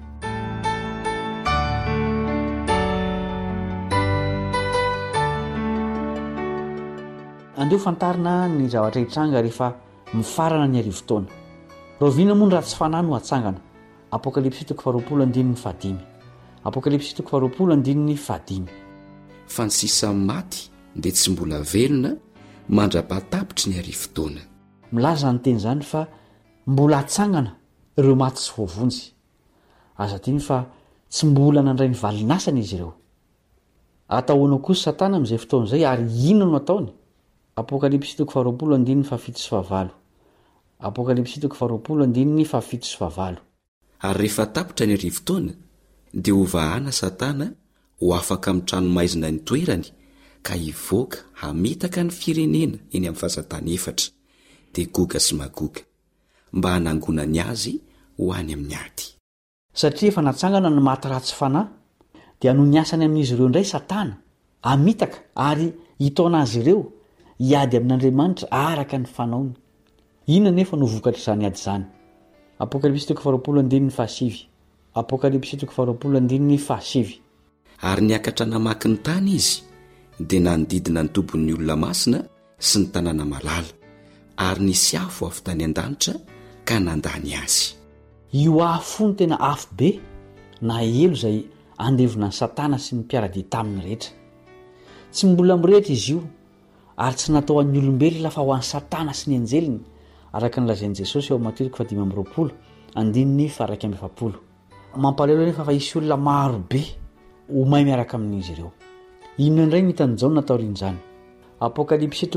Andeo fantarina ny zavatra hitranga rehefa mifarana ny arivo-taona. Roviana moa ny ratsy fanahy no hatsangana. Apokalipsy 20:5. Apokalipsy 20:5. Fa ny sisa maty dia tsy mbola velona mandra-patapitry ny arivo-taona. Milaza ny teny izany fa mbola hatsangana ireo maty sy voavonjy. Aza tiny fa tsy mbola nandray ny valinasana izy ireo. Atahoana kosa Satana amin'izay fotoana izay ary inona no ataony? Apokalipsy 20:7-8. Apokalipsy 20:7-8. Ary rehefa tapitra ny arivo-taona dia ho vahana Satana ho afaka amin'ny tranomaizina ny toerany ka hivoaka hametaka ny firenena eny amin'ny fahazatany efatra dia Goga sy Magoga mba hanangonany azy ho any amin'ny ady. Satria efa natsangana ny maty ratsy fanahy dia noho ny asany amin'izy ireo indray Satana hamitaka ary hitaona azy ireo hiady amin'Andriamanitra araka ny fanaony. Inona nefa no vokatra izany ady izany? Apokalipsy 20:7. Apokalipsy 20:7. Ary niakatra namaky ny tany izy dia nanodidina ny tobon'ny olona masina sy ny tanàna malala ary nisy afo avy tany an-danitra ka nandany azy. Io afo ny tena afo be na elo izay andevona ny Satana sy ny mpiara-dia taminy rehetra. Tsy mbola mirehitra izy io ary tsy natao an'ny olombelona lafa ho an'ny Satana sy ny anjeliny araka ny lazain'i Jesosy eo Mateo 5:20. Mampalahelo nefa fa isy olona maro be ho may miaraka amin'izy ireo. Inona indray ny hitan'izao nataorian'izany? Apokalipsy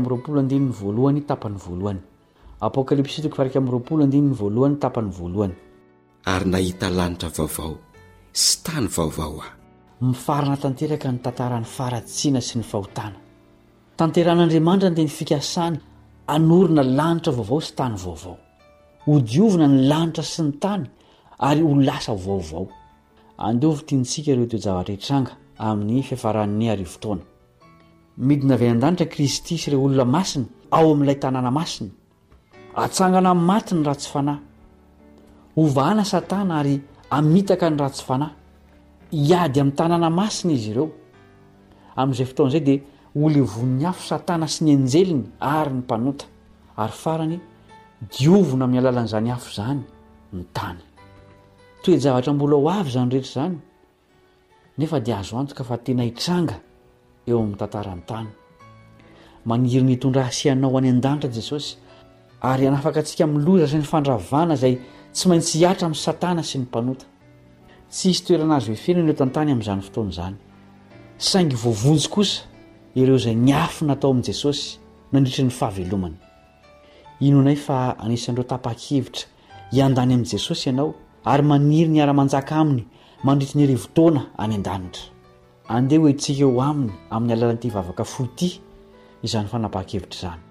20:1-1. Apokalipsy 20:1-1. Ary nahita lanitra vaovao sy tany vaovao aho. Mifarana tanteraka ny tantaran'ny faratsiana sy ny fahotana. Tanteran'Andriamanitra dia ny fikasany anorina lanitra vaovao sy tany vaovao. Ho diovina ny lanitra sy ny tany ary ho lasa vaovao. Andeo tiantsika ireo toe-javatra hitranga amin'ny fiafaran'ny arivo-taona. Midina avy an-danitra Kristy sy ireo olona masina ao amin'ilay tanàna masina. Atsangana amin'ny maty ny ratsy fanahy. Hovahana Satana ary amitaka ny ratsy fanahy. Hiady amin'ny tanàna masina izy ireo. Amin'izay fotoana izay dia ho levon'ny afo Satana sy ny anjeliny ary ny mpanota. Ary farany diovina amin'ny alalan'izany afo izany ny tany. Toe-javatra mbola ho avy izany rehetra izany nefa dia azo antoka fa tena hitranga eo amin'ny tantarany tany. Maniry ny hitondra hasianao any an-danitra Jesosy ary hanafaka antsika miloza sy ny fandravana izay tsy maintsy hiatra amin'ny Satana sy ny mpanota. Tsy hisy toerana azo efenina eo tantany amin'izany fotoana izany. Saingy voavonjy kosa ireo izay niafy natao amin'i Jesosy nandritry ny fahavelomany. Inonay fa anisan'ireo tapa-kevitra hiandany amin'i Jesosy ianao ary maniry ny ara-manjaka aminy mandritry ny arivo-taona any an-danitra. Andeha hoentsika eo aminy amin'ny alalan'ity vavaka fohy ity izany fanapa-kevitra izany.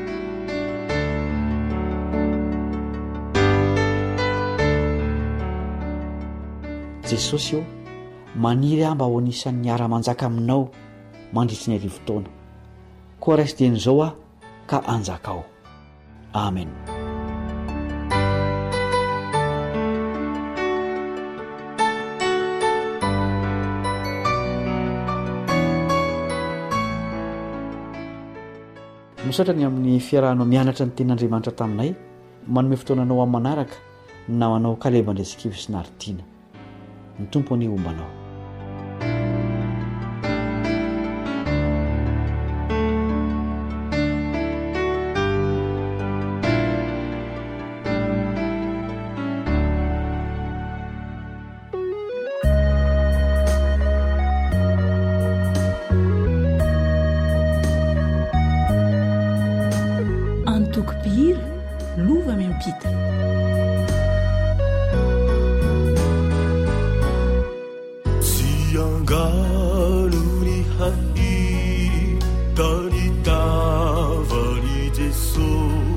Jesosy io maniry aho mba ho anisan'ny ara-manjaka aminao mandritry ny arivo-taona. Koa raisy dian'izao aho ka anjakao. Amen. misaotrany amin'ny fiarahanao mianatra ny ten'andriamanitra taminay manome fotoananao amin'ny manaraka na manao kalebandresikivy sy naritiana ny tompony ombanao. Antokopihira lova miampita. Siangaluni hai tani tavani Jesu,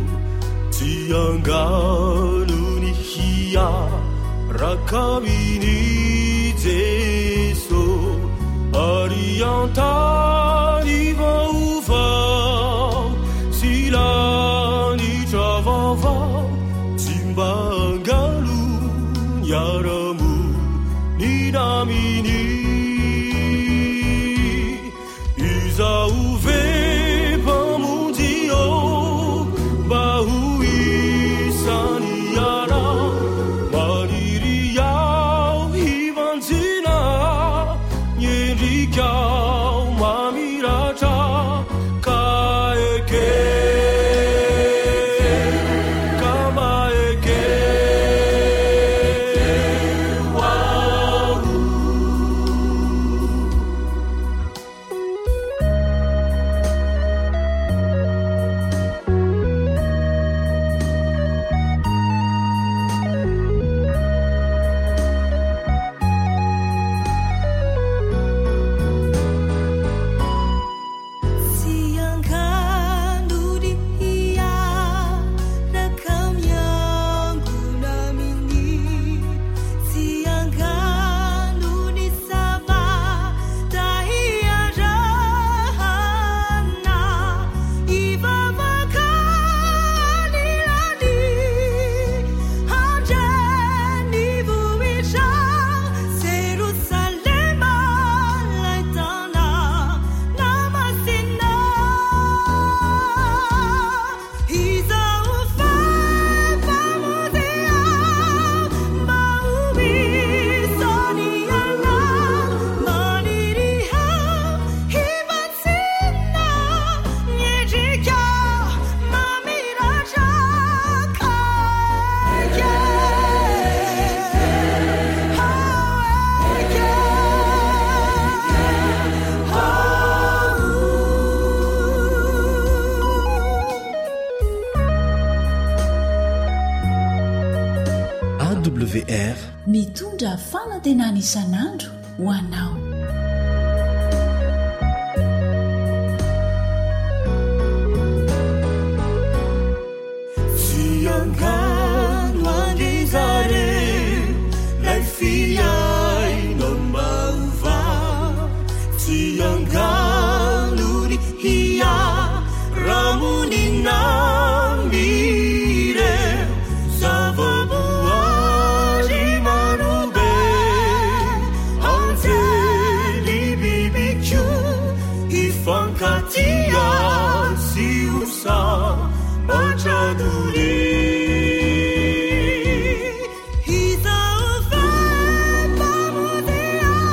siangaluni hia rakamini Jesu, ariantani vauvau silani travavau simbangalu yaramu ninamini izauve pamundio bahuisani yara maririyau hivanzina nyerikau mamiracha kaeke AWR mitondra fanantenana isan'andro ho anao. Siangano andizare lai fiai non mauva siangano ni hia ramuni namire savabu Fankatia si usa machaduri Hiza ufa pamudia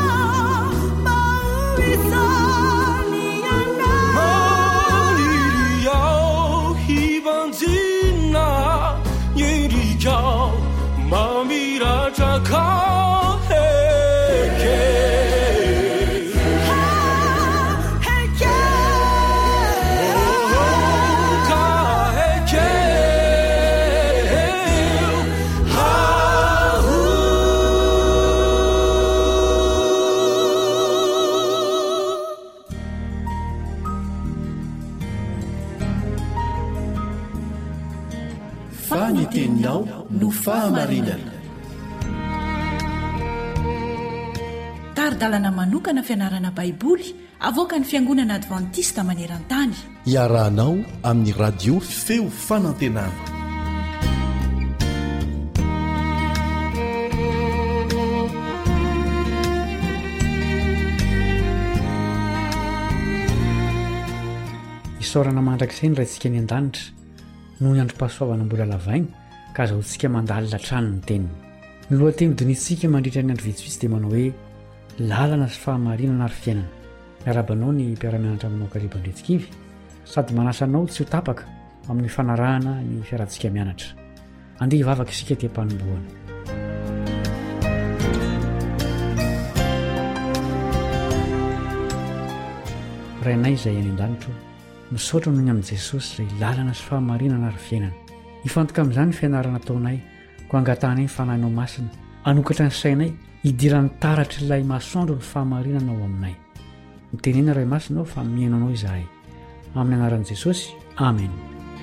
mauisa niana Maliriao hibanzina Yerikao mamirachaka heke Faniteninao no fahamarinana. Taridalana manokana fianarana baiboly avoaka ny Fiangonana Adventista maneran-tany. Iarahanao amin'ny radio feo fanantenana. saorana mandrakizay ny raintsika ny an-danitra noho ny androm-pahasoavana mbola lavainy ka azahoantsika mandalina trano ny teniny. Ny lohateny donitsika mandritra ny andro vitsivitsy dia manao hoe lalana sy fahamarinana ary fiainana. Miarabanao ny mpiara-mianatra aminao Karibandretsikivy sady manasanao tsy ho tapaka amin'ny fanarahana ny fiarantsika mianatra. Andeha hivavaka isika ty am-panombohana. Rainay izay any an-danitro, misaotra noho ny amin'i Jesosy izay lalana sy fahamarinana ary fiainana. Hifantoka amin'izany ny fianarana ataonay ko angatanay ny fanahinao masina, anokatra ny sainay hidiran'ny taratra ilay masoandro ny fahamarinana ao aminay. Mitenena ray masina fa mihainanao izahay. Amin'ny anaran'i Jesosy, amen.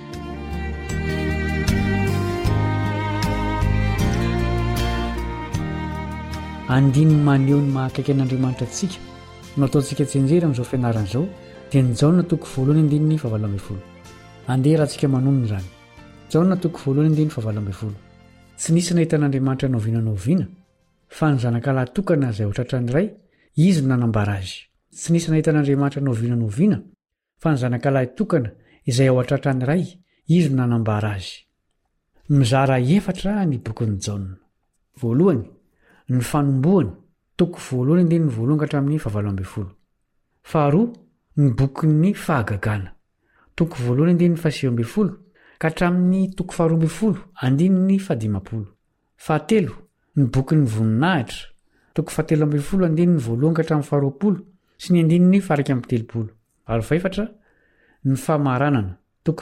Andininy maneho ny mahakaiky an'Andriamanitra antsika no ataontsika tsenjery amin'izao fianarana izao dia ny Jaona toko 1:7. Andeha rahantsika manonona izany. Jaona toko 1:7. Tsy nisy nahita an'Andriamanitra novinanoviana fa ny zanakalahy tokana izay ho tratran'ny iray izy no nanambara azy. Tsy nisy nahita an'Andriamanitra novinanoviana fa ny zanakalahy tokana izay ao tratran'ny iray izy no nanambara azy. Mizara 4 ny bokin'ny Jaona. Voalohany, ny fanombohany toko 1:1-7. Faharoa, ny bokin'ny fahagagana toko 1:7 ka hatramin'ny toko 12:15. Fahatelo, ny bokin'ny voninahitra toko 17:1-20 sy ny 1:1-30. Ary faefatra, ny famaranana toko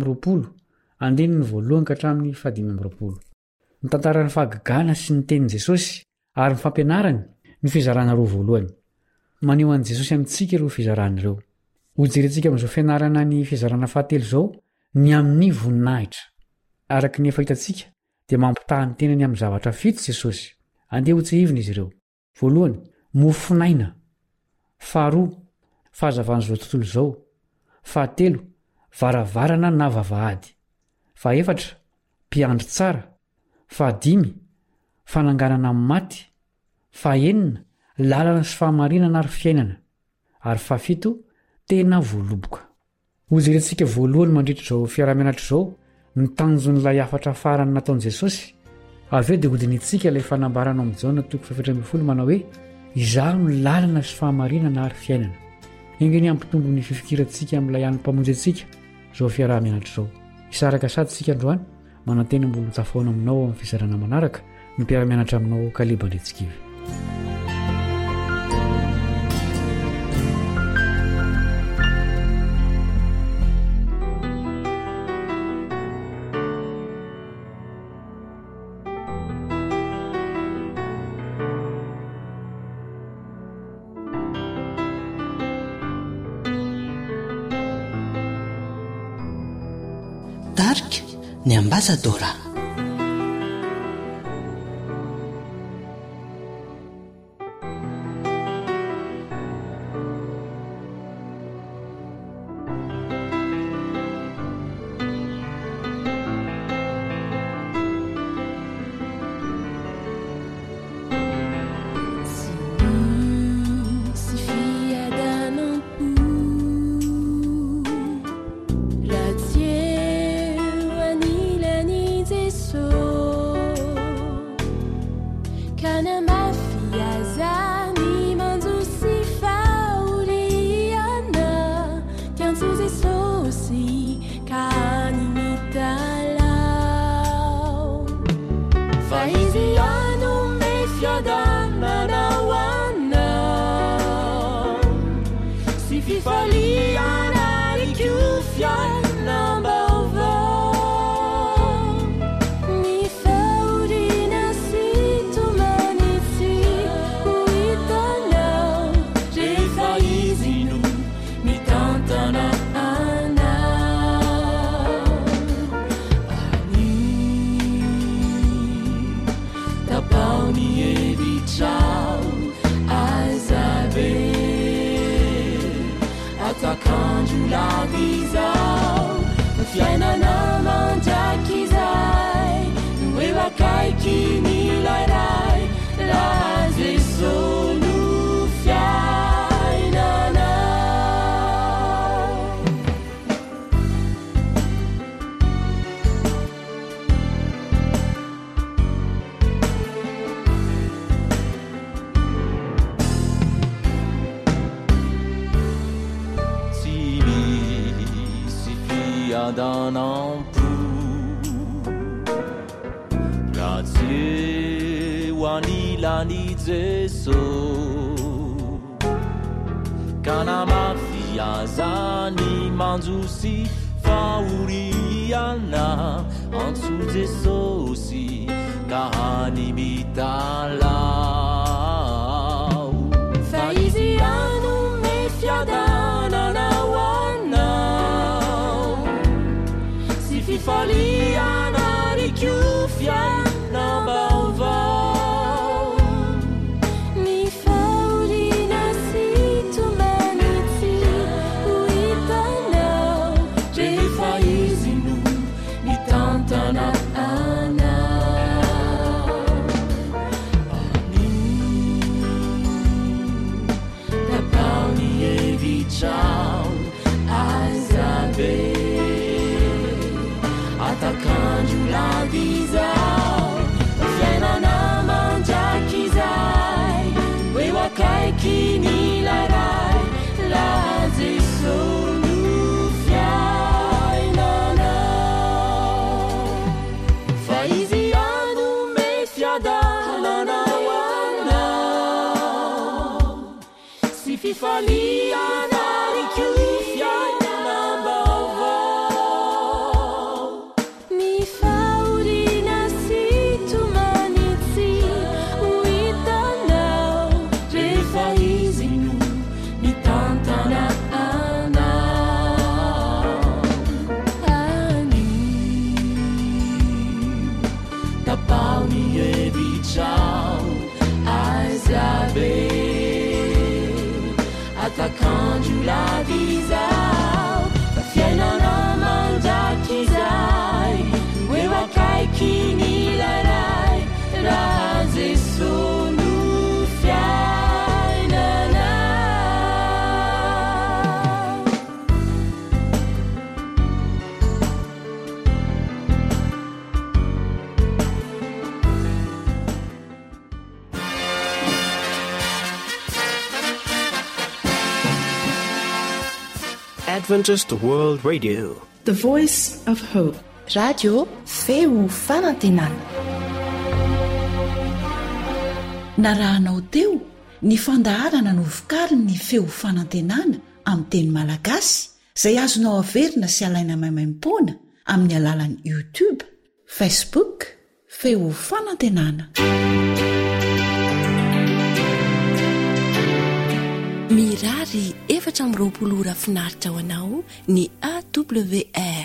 1:1-1:20. Ny tantaran'ny fahagagana sy ny tenin' Jesosy ary ny fampianarany ny fizarana roa voalohany. Maneho an'i Jesosy amintsika ireo fizarana ireo. Hojerentsika amin'izao fianarana ny fizarana fahatelo izao ny amin'ny voninahitra. Araka ny efa hitantsika dia mampitaha ny tenany amin'ny zavatra fito Jesosy. Andeha ho tsehivina izy ireo. Voalohany, mofinaina. Faharoa, fahazavan'izao tontolo izao. Fahatelo, varavarana na vavahady. Fahaefatra, mpiandry tsara. Fahadimy, fananganana amin'ny maty. Fahaenina, lalana sy fahamarinana ary fiainana. Ary fahafito, tena voaloboka. Hojerentsika voalohany mandritra izao fiara-mianatra izao ny tanjon'ilay afatra farany nataon'i Jesosy. Avy eo dia hodinitsika ilay fanambarana amin'ny Jaona toko 7 manao hoe izaho ny lalana sy fahamarinana ary fiainana. Ingeny ampitombo ny fifikirantsika amin'ilay any mpamonjy antsika izao fiara-mianatra izao. Hisaraka sady sika androany manantena mbola tafoana aminao amin'ny fizarana manaraka ny mpiara-mianatra aminao Kalibandretsikivy. Dark ny ambassadora. Raha tsy eo anilany fiadanampo raha tsy eo anilany Jeso ka namafiazany manjosy faoriana antso Jesosy ka hany mitalao fa izy anome fiadananao anao sy fifaliana rikiofia nambaovao ny faolina sy tomanitsy ho hitanao rehefa izy no mitantana anao ani tapaony evitrao azabe atakandro lavizao fiainana manjakizay hoe wakaiky ny laray la Jeso no fiainanao fa izy anome fiadananao anao sy fifaliana rikiofia nambaovao ny faolina sy tomanitsy ho hitanao rehefa izy no mitantana anao ani tapaony evitrao azabe atakandro lavizao fa fiainana manjakizay hoe wakaiky ny laray raha Jeso no fiainanao Adventist World Radio, The Voice of Hope. Radio feo fanantenana. narahanao teo ny fandaharana no vokariny ny feo fanantenana amin'ny teny malagasy izay azonao averina sy alaina maimaim-poana amin'ny alalan'ny YouTube, Facebook, feo fanantenana. mirary 720 ora finaritra ho anao ny AWR